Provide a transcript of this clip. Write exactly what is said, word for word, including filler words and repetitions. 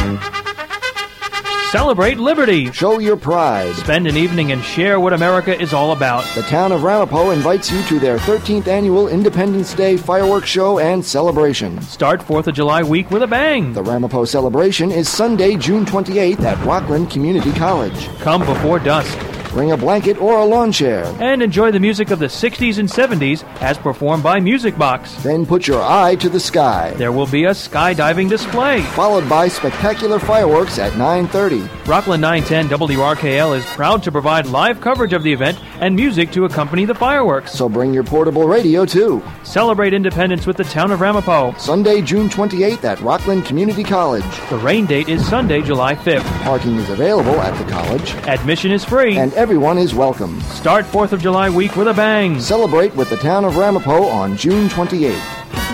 Celebrate liberty. Show your pride. Spend an evening and share what America is all about. The town of Ramapo invites you to their thirteenth annual Independence Day fireworks show and celebration. Start fourth of July week with a bang. The Ramapo celebration is Sunday, June twenty-eighth at Rockland Community College. Come before dusk. Bring a blanket or a lawn chair. And enjoy the music of the sixties and seventies as performed by Music Box. Then put your eye to the sky. There will be a skydiving display. Followed by spectacular fireworks at nine thirty. Rockland nine ten W R K L is proud to provide live coverage of the event and music to accompany the fireworks. So bring your portable radio, too. Celebrate independence with the town of Ramapo. Sunday, June twenty-eighth at Rockland Community College. The rain date is Sunday, July fifth. Parking is available at the college. Admission is free. And everyone is welcome. Start fourth of July week with a bang. Celebrate with the town of Ramapo on June twenty-eighth.